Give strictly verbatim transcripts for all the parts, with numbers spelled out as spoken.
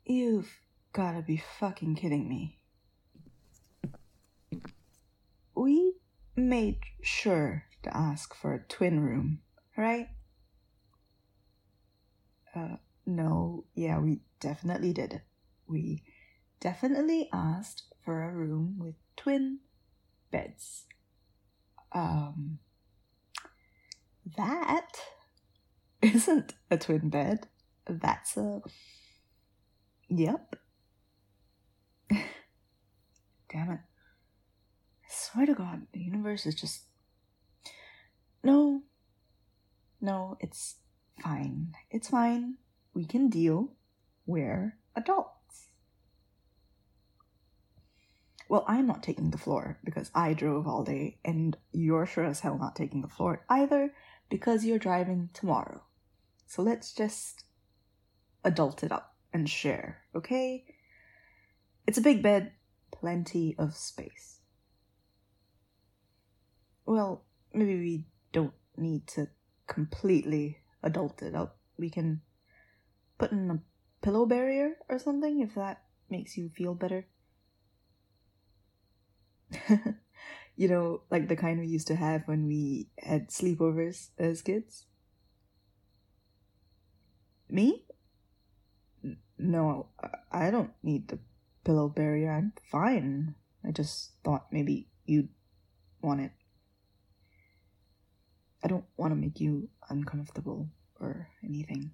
You've gotta be fucking kidding me. We made sure to ask for a twin room, right? Uh, no, yeah, we definitely did. We definitely asked for a room with twin beds. Um, that isn't a twin bed. That's a... Yep. Damn it. I swear to God, the universe is just... No. No, it's fine. It's fine. We can deal. We're adults. Well, I'm not taking the floor because I drove all day, and you're sure as hell not taking the floor either because you're driving tomorrow. So let's just adult it up and share, okay? It's a big bed, plenty of space. Well, maybe we don't need to completely adult it up. We can put in a pillow barrier or something if that makes you feel better. You know, like the kind we used to have when we had sleepovers as kids. Me? N- No, I I don't need the pillow barrier. I'm fine. I just thought maybe you'd want it. I don't want to make you uncomfortable or anything.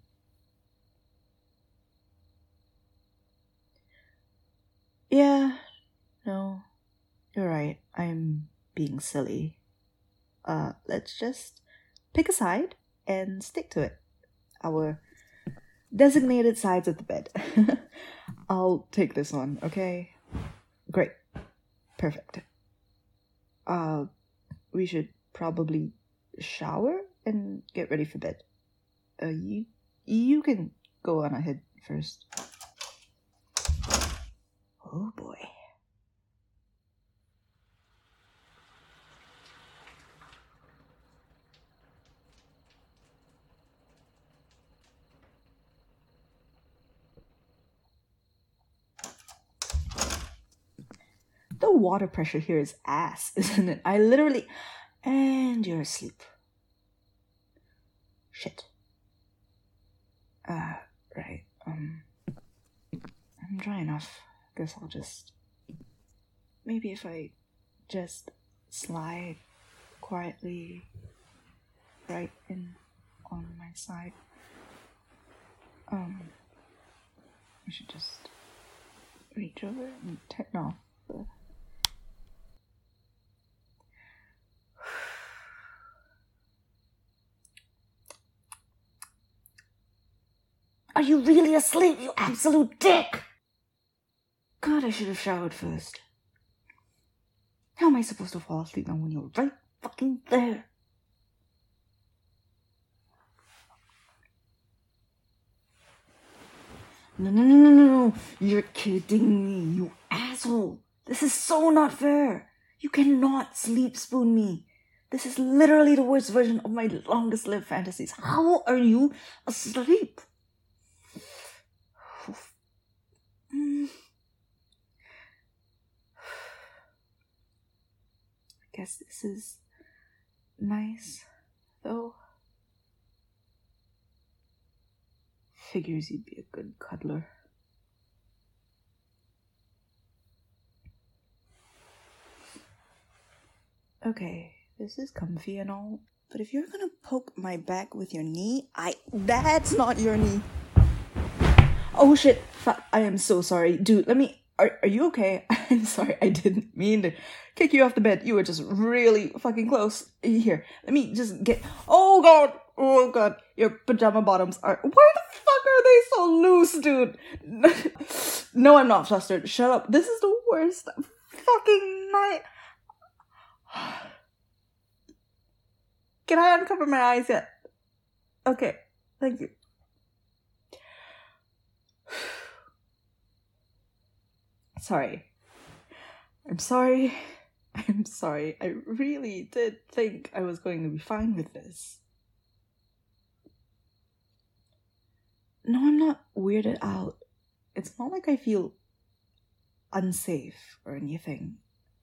Yeah, no, you're right. I'm being silly. Uh, let's just pick a side and stick to it. Our designated sides of the bed. I'll take this one, okay? Great. Perfect. Uh, we should probably shower and get ready for bed. Uh, you, you can go on ahead first. Oh boy. The water pressure here is ass, isn't it? I literally... And you're asleep. Shit. Uh, right. Um, I'm dry enough. Guess I'll just... Maybe if I just slide quietly right in on my side. Um, I should just reach over and turn off the... Are you really asleep, you absolute dick? God, I should have showered first. How am I supposed to fall asleep now when you're right fucking there? No, no, no, no, no, no. You're kidding me, you asshole. This is so not fair. You cannot sleep spoon me. This is literally the worst version of my longest lived fantasies. How are you asleep? Mm. I guess this is nice, though. Figures you'd be a good cuddler. Okay, this is comfy and all, but if you're gonna poke my back with your knee, I... That's not your knee. Oh shit, fuck, I am so sorry. Dude, let me... Are, are you okay? I'm sorry, I didn't mean to kick you off the bed. You were just really fucking close. Here, let me just get... Oh god! Oh god, your pajama bottoms are... Why the fuck are they so loose, dude? No, I'm not flustered. Shut up. This is the worst fucking night. Can I uncover my eyes yet? Okay, thank you. Sorry. I'm sorry. I'm sorry. I really did think I was going to be fine with this. No, I'm not weirded out. it's not like I feel unsafe or anything.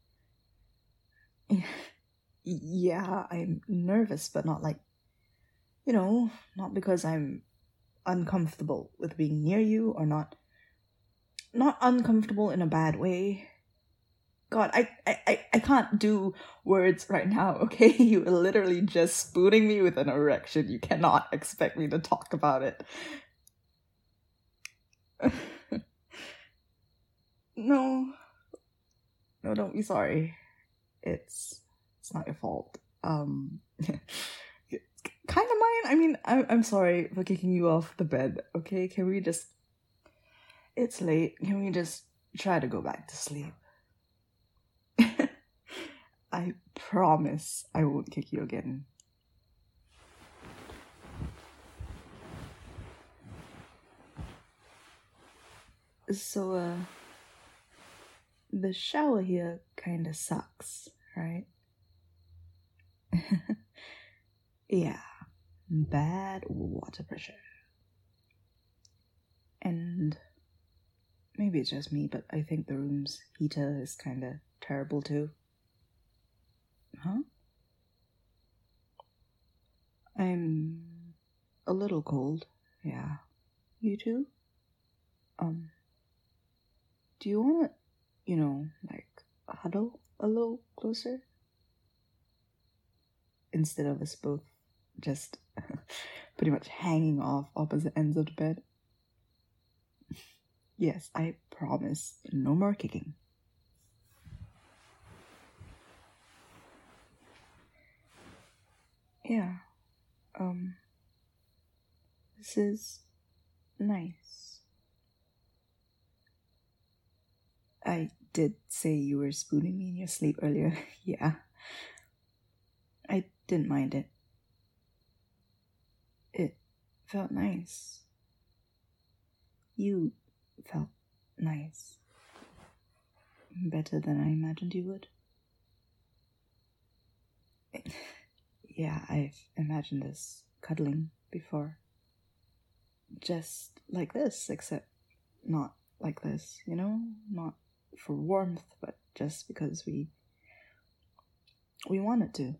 Yeah, I'm nervous, but not like, you know, not because I'm uncomfortable with being near you, or not not uncomfortable in a bad way. God, I, I, I- I can't do words right now, okay? You are literally just spooning me with an erection. You cannot expect me to talk about it. No. No, don't be sorry. It's it's not your fault. Um kind of mine. I mean, I'm I'm sorry for kicking you off the bed, okay? Can we just It's late. Can we just try to go back to sleep? I promise I won't kick you again. So, uh, the shower here kinda sucks, right? Yeah, bad water pressure. And maybe it's just me, but I think the room's heater is kinda terrible too. Huh? I'm a little cold, yeah. You too? Um, do you wanna, you know, like, huddle a little closer? Instead of us both just pretty much hanging off opposite ends of the bed. Yes, I promise, no more kicking. Yeah, um, this is nice. I did say you were spooning me in your sleep earlier. Yeah. I didn't mind it. It felt nice. You felt nice. Better than I imagined you would. Yeah, I've imagined us cuddling before. Just like this, except not like this, you know? Not for warmth, but just because we we wanted to.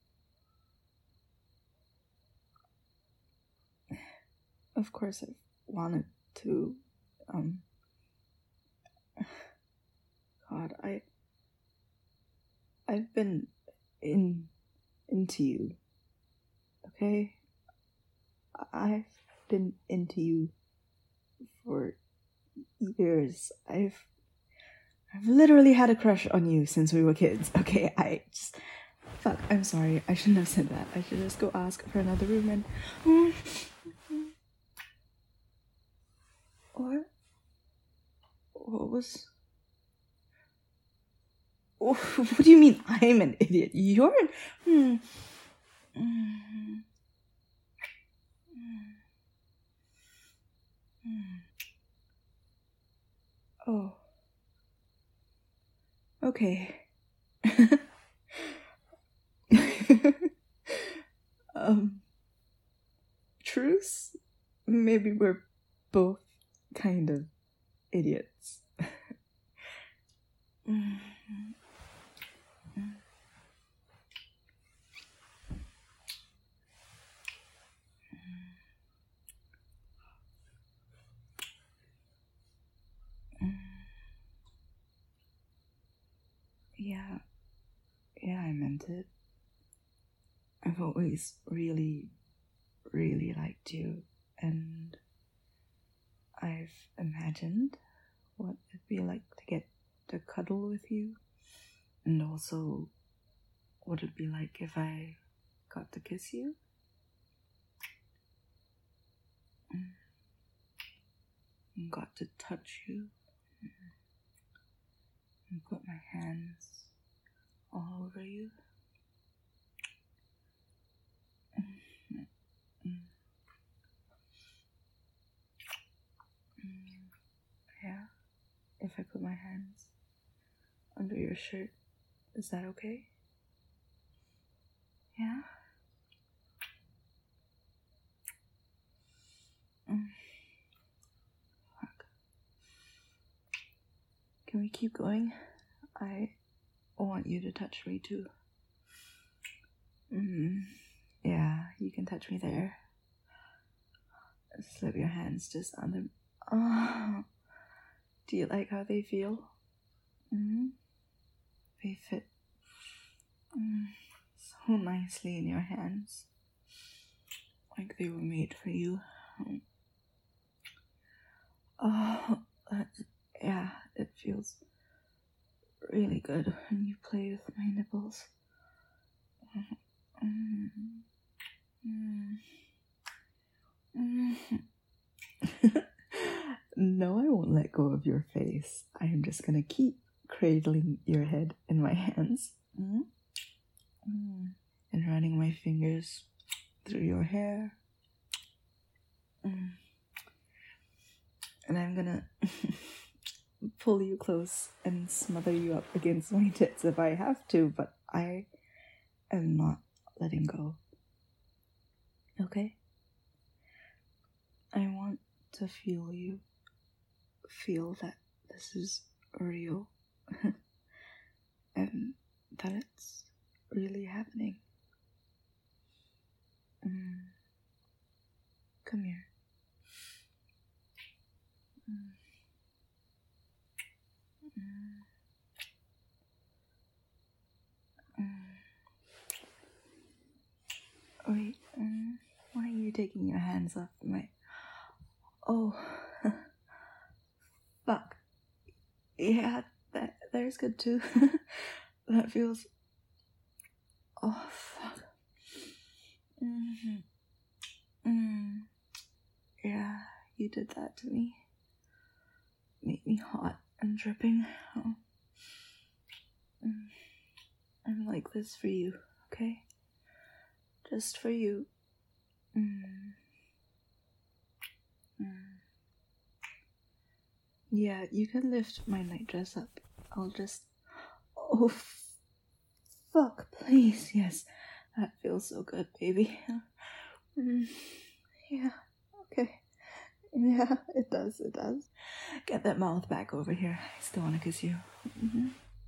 Of course I've wanted to. Um God, I I've been in into you. Okay? I've been into you for years. I've I've literally had a crush on you since we were kids. Okay, I just fuck, I'm sorry. I shouldn't have said that. I should just go ask for another room and What? What was What do you mean I'm an idiot? You're an hmm. Hmm. Hmm. Oh. Okay. um Truce? Maybe we're both kind of idiots. Yeah, yeah, I meant it. I've always really, really liked you, and I've imagined what it'd be like to get to cuddle with you, and also what it'd be like if I got to kiss you. And got to touch you, and put my hands all over you. Yeah, if I put my hands under your shirt, is that okay? Yeah? Mm. Fuck. can we keep going? I want you to touch me too. Mm. Yeah, you can touch me there. Slip your hands just under. Oh. Do you like how they feel? Mm-hmm. They fit mm, so nicely in your hands. Like they were made for you. Oh, that's, yeah, it feels really good when you play with my nipples. Mm, mm, mm. No, I won't let go of your face. I am just gonna keep cradling your head in my hands. Mm, mm. And running my fingers through your hair. Mm. And I'm gonna pull you close and smother you up against my tits if I have to, but I am not letting go. Okay? I want to feel you feel that this is real and that it's really happening. Mm. Come here. Mm. Mm. Mm. Wait, mm. Why are you taking your hands off my... Oh, fuck. Yeah, that there's good too. That feels... Oh, fuck. Mm-hmm. Mm. Yeah, you did that to me. Made me hot and dripping. Oh. Mm. I'm like this for you, okay? Just for you. Mm. Mm. Yeah, you can lift my nightdress up. I'll just... Oh, f- fuck, please. Yes, that feels so good, baby. Mm. Yeah, okay. Yeah, it does, it does. Get that mouth back over here. I still want to kiss you. Mm-hmm.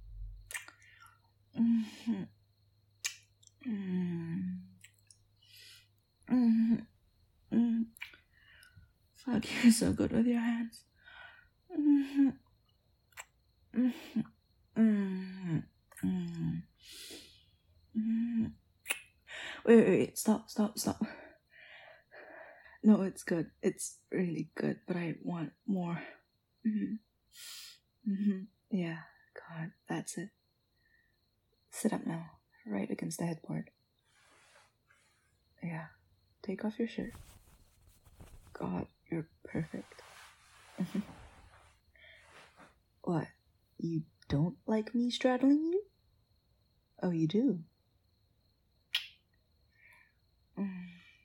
Mm-hmm. Mm-hmm. Mm-hmm. Mm-hmm. Fuck, you're so good with your hands. Mm-hmm. Mm-hmm. Mm-hmm. Mm-hmm. Mm-hmm. Wait, wait, wait, stop, stop, stop. No, it's good. It's really good, but I want more. Mm-hmm. Mm-hmm. Yeah, God, that's it. Sit up now, right against the headboard. Yeah, take off your shirt. God, you're perfect. What? You don't like me straddling you? Oh, you do? Mm.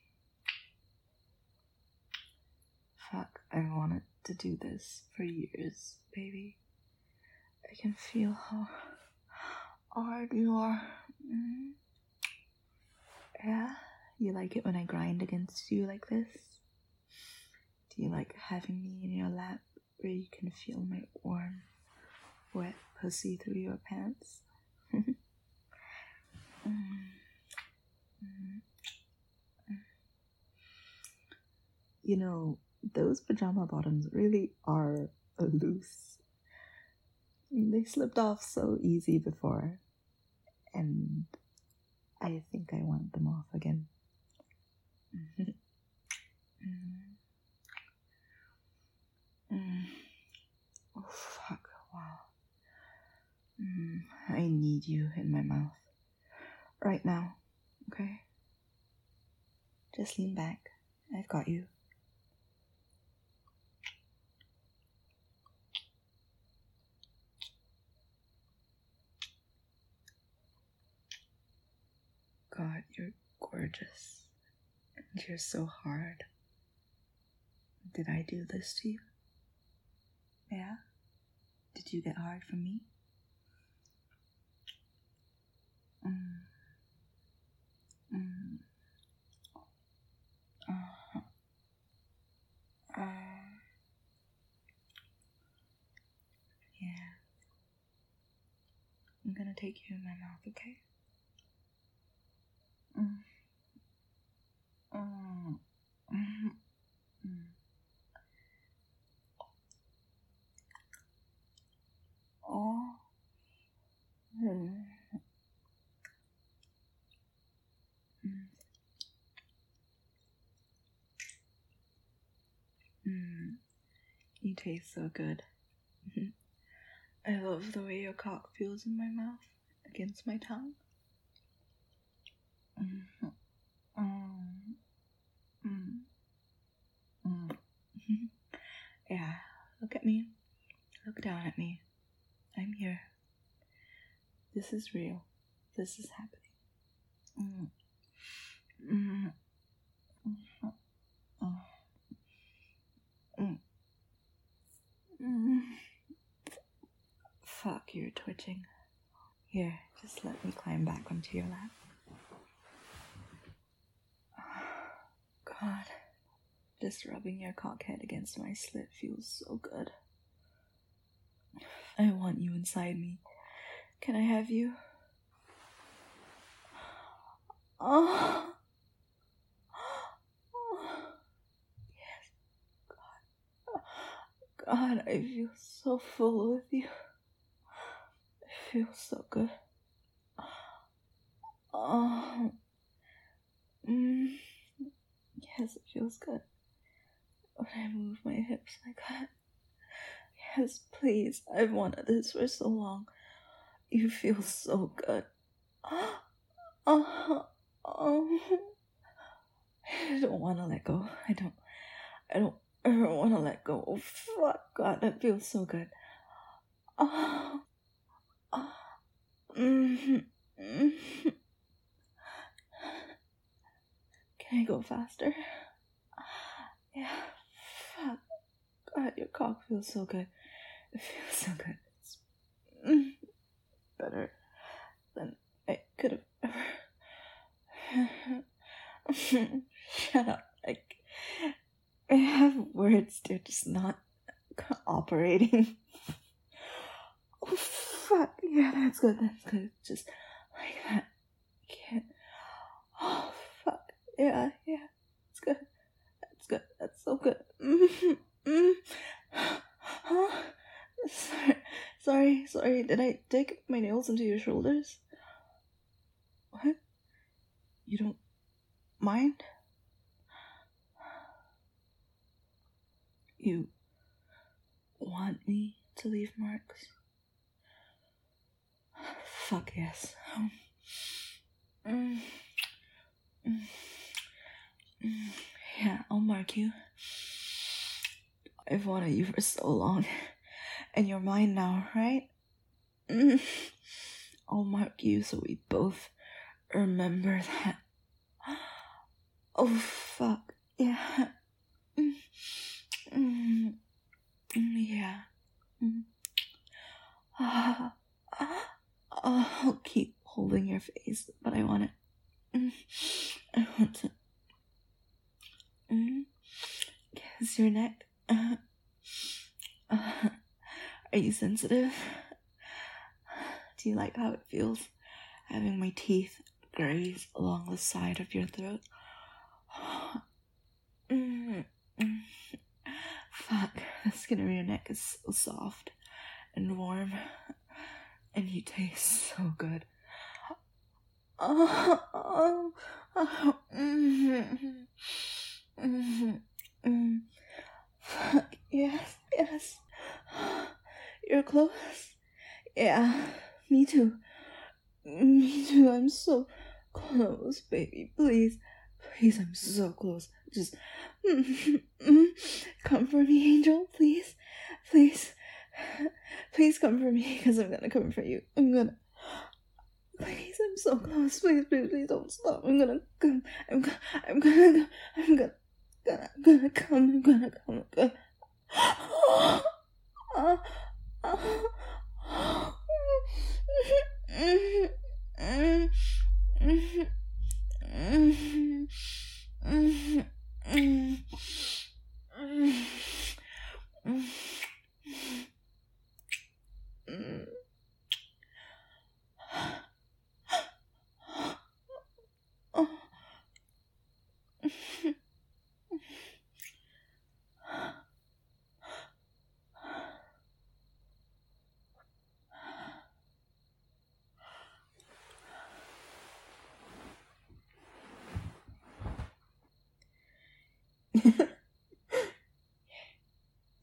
Fuck, I wanted to do this for years, baby. I can feel how hard you are. Mm. Yeah? You like it when I grind against you like this? Do you like having me in your lap where you can feel my warm, wet pussy through your pants? mm. Mm. You know, those pajama bottoms really are loose. They slipped off so easy before, and I think I want them off again. Mm. Mm. Oh, fuck, wow. Mm. I need you in my mouth. Right now, okay? Just lean back. I've got you. God, you're gorgeous. And you're so hard. Did I do this to you? Yeah? Did you get hard from me? Mm. Mm. Uh-huh. Uh. Yeah. gonna take you in my mouth, okay? Mm. Mm. Mm. Mm. Oh. Mm. Mm. Mm. You taste so good. I love the way your cock feels in my mouth against my tongue. Mm. Mm. Mm. Mm. Yeah, look at me. Look down at me. I'm here. This is real. This is happening. Mm. Mm. Mm. Oh. Mm. Mm. Fuck, you're twitching. Here, just let me climb back onto your lap. God, just rubbing your cockhead against my slit feels so good. I want you inside me. Can I have you? Oh. Oh. Yes, God. God, I feel so full with you. It feels so good. Oh. Mm. Yes, it feels good. When I move my hips like that. Yes, please. I've wanted this for so long. You feel so good. Oh. Oh. Oh. I don't want to let go. I don't. I don't ever want to let go. Oh, fuck, God, that feels so good. Oh. Oh. Mm-hmm. Mm-hmm. Can I go faster? Yeah. Fuck. God, your cock feels so good. It feels so good. It's mm, better than I could have ever. Shut up. I, I have words, they're just not operating. Oh, fuck. Yeah, that's good. That's good. Just like that. I can't. Oh, fuck. Yeah, yeah. It's good. That's good. That's so good. Mm-hmm. Mm. Huh? Sorry. Sorry. Sorry. Did I dig my nails into your shoulders? What? You don't mind? You want me to leave marks? Fuck yes. Mm. Mm. Mm. Yeah, I'll mark you. I've wanted you for so long. And you're mine now, right? Mm. I'll mark you so we both remember that. Oh, fuck. Yeah. Mm. Mm. Yeah. Mm. Ah. Ah. I'll keep holding your face, but I want it. Mm. I want to mm. kiss your neck. Uh. Uh. Are you sensitive? Do you like how it feels having my teeth graze along the side of your throat? Mm. Mm. Fuck, the skin of your neck is so soft and warm, and you taste so good. Oh, oh, oh. Mm-hmm. Mm-hmm. Mm. Fuck, yes, yes. You're close. Yeah, me too. Me too, I'm so close, baby. Please, please, I'm so close. Just come for me, Angel, please. Please. Please come for me, because I'm gonna come for you. I'm gonna... Please, I'm so close. Please, please, please don't stop. I'm gonna come. I'm gonna... I'm gonna... I'm gonna... gonna, gonna come. I'm gonna come. I'm gonna... Oh, oh, oh, oh.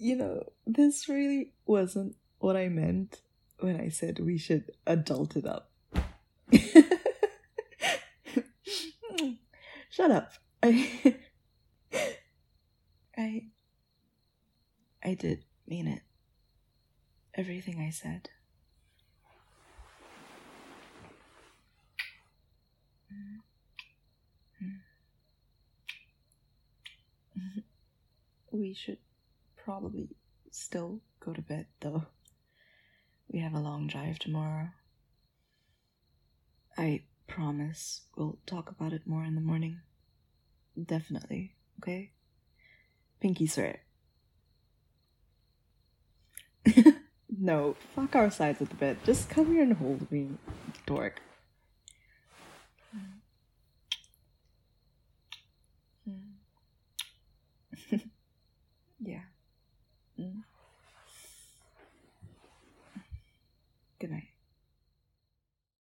you know, this really wasn't what I meant when I said we should adult it up. Shut up. I, I, I did mean it. Everything I said. We should probably still go to bed, though. We have a long drive tomorrow. I promise we'll talk about it more in the morning. Definitely, okay? Pinky swear. No, fuck our sides of the bed. Just come here and hold me, dork.